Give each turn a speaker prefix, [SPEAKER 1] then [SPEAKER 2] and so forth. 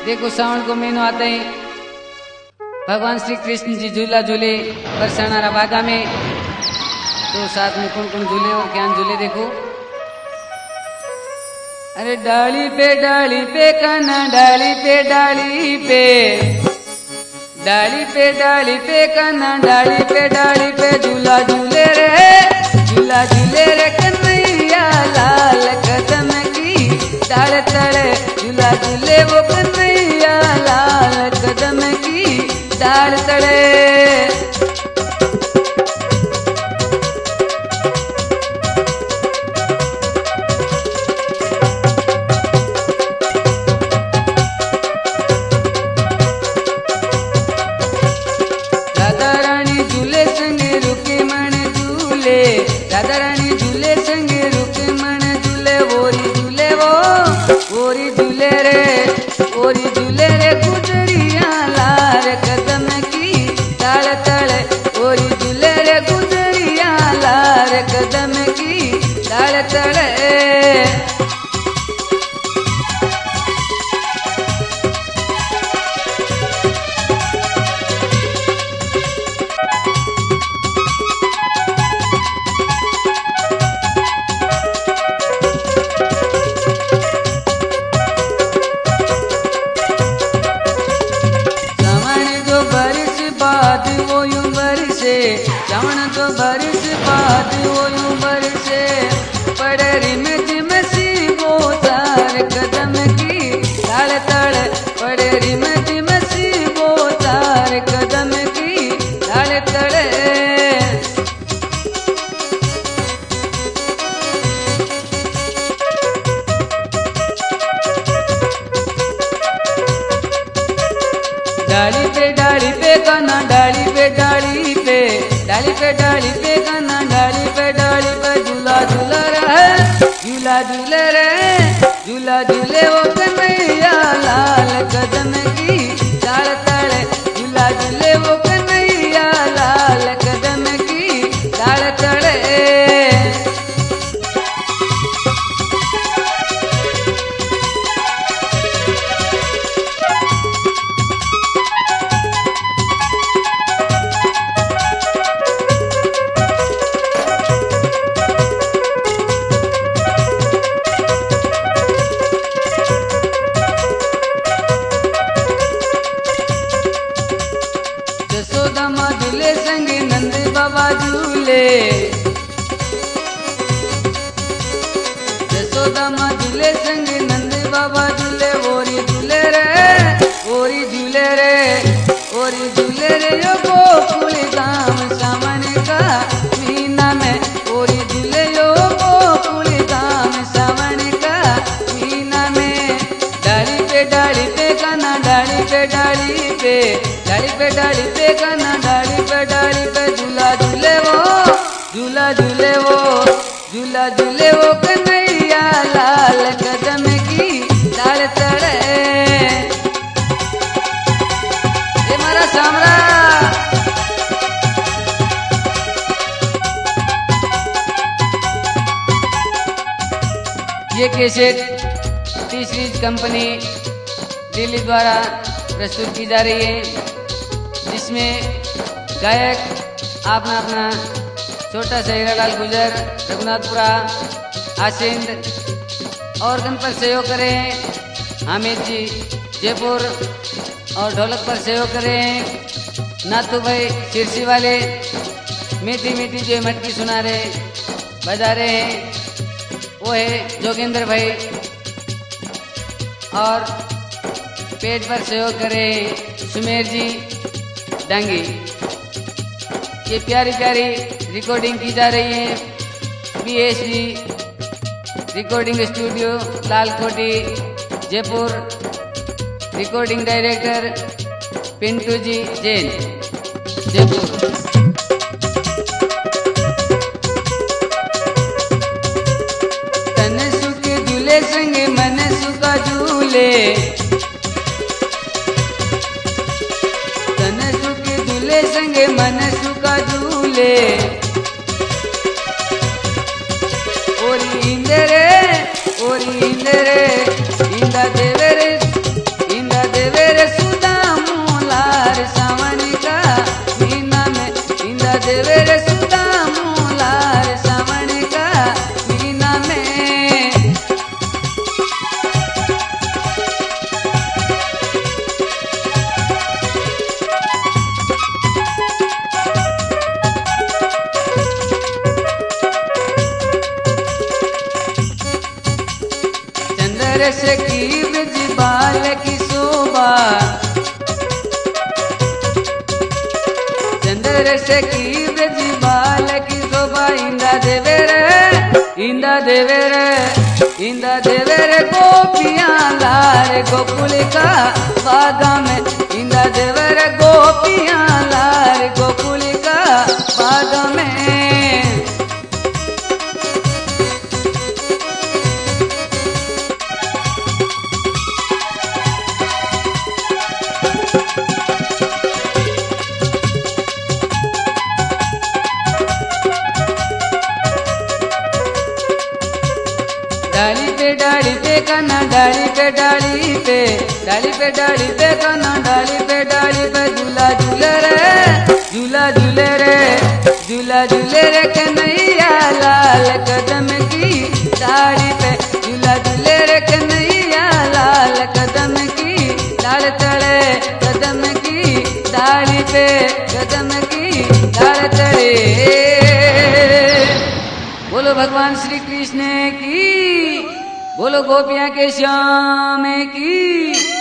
[SPEAKER 1] देखो सावन को महीनो आते ही भगवान श्री कृष्ण जी झूला झूले बरसाना बागा में। तो साथ में कौन कौन झूले और क्या झूले देखो। अरे डाली पे कान्हा डाली पे डाली पे कान्हा डाली पे झूला झूले रे कन्हैया लाल कदम की डाल तले झूला झूले वो कन्हैया लाल कदम की डाल तले। राधा रानी झूले संगे रुके मन झूले, राधा रानी झूले संगे रुके मन झूले, ओरी झूले ओरी झूले रे गुजरिया लाल कदम की डाल तले, ओरी झूले रे गुजरिया लाल कदम की डाल तले। श्रावण तो बारिश बाद वो यूं बरसे, पड़े रिम झिम सी वो तार कदम की डाल तले, पड़े रिम झिम सी वो तार कदम की डाल तले। डाली पे कान्हा डाली पे कान्हा डाली पे झूला झूले वो कन्हैया लाल कदम की डाल तले, झूला झूले वो कन्हैया लाल कदम की डाल तले। यशोदा माँ झूले संगे नंद बाबा झूले, यशोदा माँ झूले संगे नंद बाबा झूले, ओरी झूले रे यो गोकुल धाम सावन का महीना में, ओरी झूले यो गोकुल धाम सावन का महीना में। डाली पे कान्हा डाली पे कान्हा डाली पे झूला झूले वो कन्हैया लाल कदम की डाल तले। ये मारा सामरा ये कैसेट तीसरी कंपनी दिल्ली द्वारा प्रस्तुत की जा रही है, जिसमें गायक अपना छोटा सा हीरालाल गुजर रघुनाथपुरा आसिंद और गन पर सहयोग करे हैं हामिद जी जयपुर, और ढोलक पर सहयोग करे हैं नाथू भाई सिरसी वाले, मीठी मीठी जो मटकी सुना रहे बजा रहे हैं वो है जोगेंद्र भाई, और पेट पर सहयोग करे सुमेर जी डांगी। ये प्यारी प्यारी रिकॉर्डिंग की जा रही है BSG recording studio Lalkothi Jaipur, recording director Pintu ji Jain Jaipur. तन सुख झूले संगे मन सुखा झूले, तन सुख झूले संगे मन सुखा झूले, ओरी इंदरे इंदा देवे रे इंदा चंद्र से की ब्रज बाल की शोभा, चंद्र से की ब्रज बाल की शोभा। इंदा देवे रे, इंदा देवे रे, इंदा देवे रे गोपियां लाल गोकुल का बागा में। इंदा देवे रे गोपियां लाल गोकुल का बागा में। डाली पे कान्हा डाली पे डाली पे, डाली पे डाली पे कान्हा डाली पे डाली पे। झूला झूले रे, झूला झूले रे, झूला झूले रे कन्हैया लाल कदम की डाली पे। झूला झूले रे कन्हैया लाल कदम की डाल तले, कदम की डाली पे, कदम की डाल तले। बोलो भगवान श्री कृष्ण की, बोलो गोपियां के श्याम की।